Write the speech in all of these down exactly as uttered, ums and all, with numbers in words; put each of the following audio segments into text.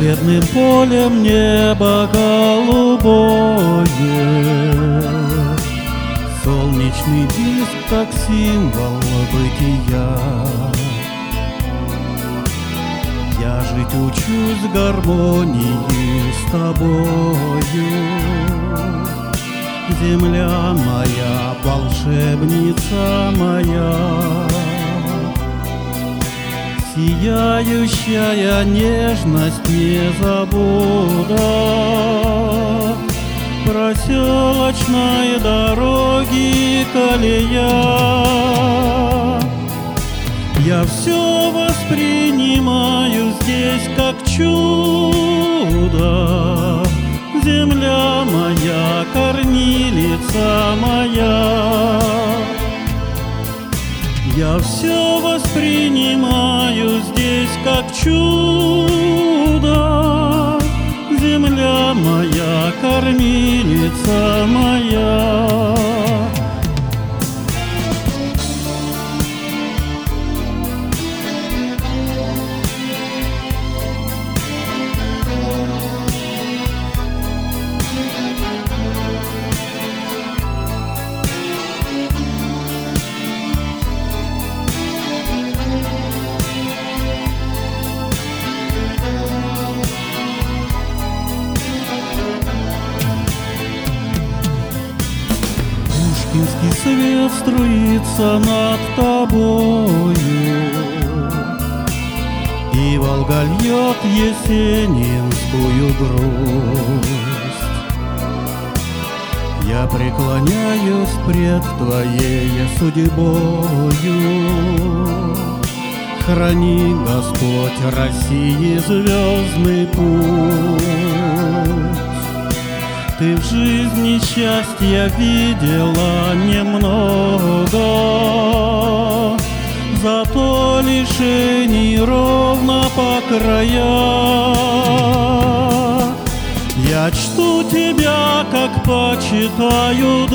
бледным полем небо голубое. Солнечный диск как символ бытия. Я жить учусь в гармонии с тобою. Земля моя, волшебница моя, сияющая нежность не забуда. Проселочной дороги колея. Я все воспринимаю здесь как чудо. Земля моя, кормилица моя. Я все воспринимаю здесь как чудо. Земля моя, кормилица моя. Пушкинский свет струится над тобою, и Волга льет есенинскую грусть. Я преклоняюсь пред твоей судьбою. Храни, Господь, России звездный путь. Ты в жизни счастья видела немного, зато лишений ровно по краям. Я чту тебя, как почитают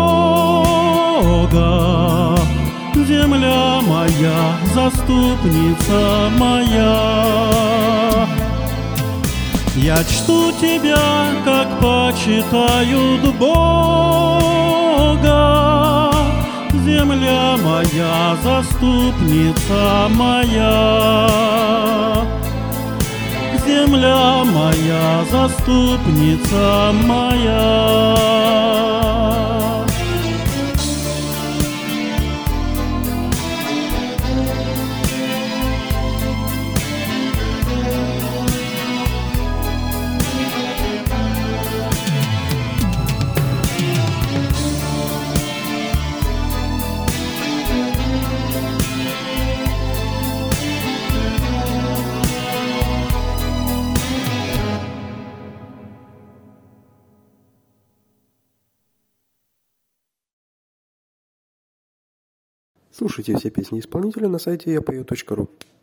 Бога. Земля моя, заступница моя. Я чту тебя, как почитают Бога. Земля моя, заступница моя. Земля моя, заступница моя. Слушайте все песни исполнителя на сайте я пою точка ру.